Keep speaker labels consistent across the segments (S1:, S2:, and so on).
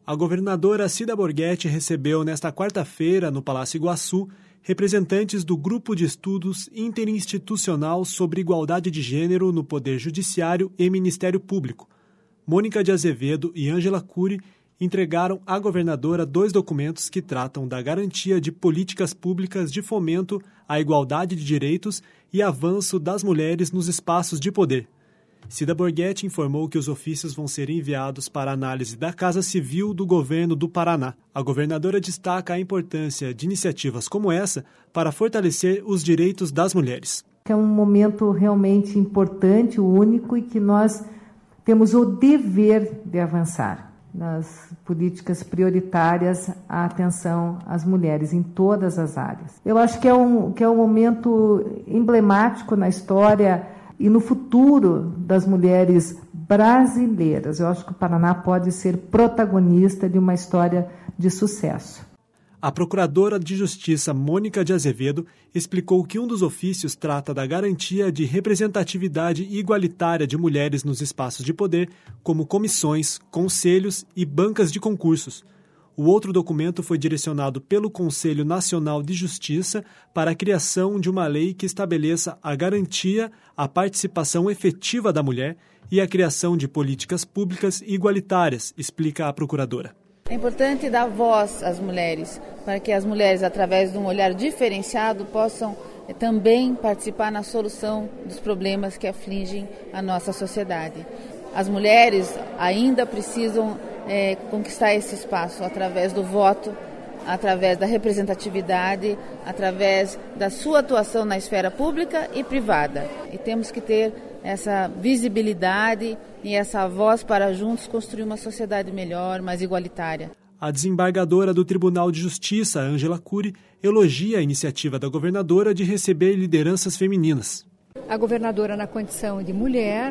S1: A governadora Cida Borghetti recebeu nesta quarta-feira, no Palácio Iguaçu, representantes do Grupo de Estudos Interinstitucional sobre Igualdade de Gênero no Poder Judiciário e Ministério Público. Mônica de Azevedo e Ângela Cury entregaram à governadora 2 documentos que tratam da garantia de políticas públicas de fomento à igualdade de direitos e avanço das mulheres nos espaços de poder. Cida Borghetti informou que os ofícios vão ser enviados para análise da Casa Civil do Governo do Paraná. A governadora destaca a importância de iniciativas como essa para fortalecer os direitos das mulheres.
S2: É um momento realmente importante, único, e que nós temos o dever de avançar nas políticas prioritárias à atenção às mulheres em todas as áreas. Eu acho que é um momento emblemático na história e no futuro das mulheres brasileiras. Eu acho que o Paraná pode ser protagonista de uma história de sucesso.
S1: A procuradora de Justiça Mônica de Azevedo explicou que um dos ofícios trata da garantia de representatividade igualitária de mulheres nos espaços de poder, como comissões, conselhos e bancas de concursos. O outro documento foi direcionado pelo Conselho Nacional de Justiça para a criação de uma lei que estabeleça a garantia à participação efetiva da mulher e a criação de políticas públicas igualitárias, explica a procuradora.
S3: É importante dar voz às mulheres, para que as mulheres, através de um olhar diferenciado, possam também participar na solução dos problemas que afligem a nossa sociedade. As mulheres ainda precisam conquistar esse espaço através do voto, através da representatividade, através da sua atuação na esfera pública e privada. E temos que ter essa visibilidade e essa voz para juntos construir uma sociedade melhor, mais igualitária.
S1: A desembargadora do Tribunal de Justiça, Ângela Cury, elogia a iniciativa da governadora de receber lideranças femininas.
S4: A governadora, na condição de mulher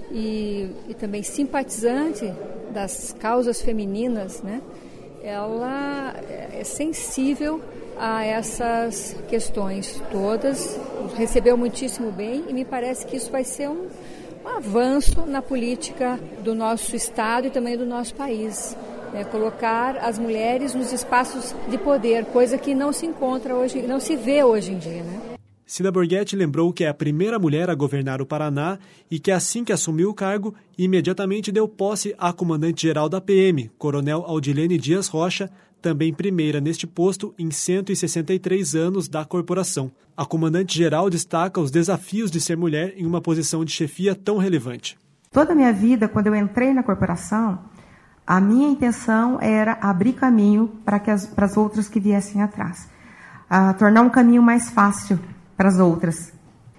S4: e também simpatizante das causas femininas, né? Ela é sensível a essas questões todas, recebeu muitíssimo bem e me parece que isso vai ser um avanço na política do nosso Estado e também do nosso país. Colocar as mulheres nos espaços de poder, coisa que não se encontra hoje, não se vê hoje em dia, né?
S1: Cida Borghetti lembrou que é a primeira mulher a governar o Paraná e que assim que assumiu o cargo, imediatamente deu posse à comandante-geral da PM, Coronel Audilene Dias Rocha, também primeira neste posto em 163 anos da corporação. A comandante-geral destaca os desafios de ser mulher em uma posição de chefia tão relevante.
S5: Toda a minha vida, quando eu entrei na corporação, a minha intenção era abrir caminho para as outras que viessem atrás, tornar um caminho mais fácil para as outras.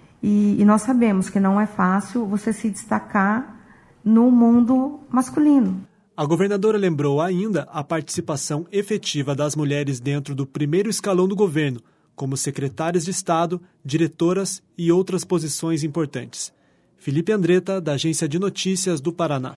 S5: E nós sabemos que não é fácil você se destacar no mundo masculino.
S1: A governadora lembrou ainda a participação efetiva das mulheres dentro do primeiro escalão do governo, como secretárias de Estado, diretoras e outras posições importantes. Felipe Andretta, da Agência de Notícias do Paraná.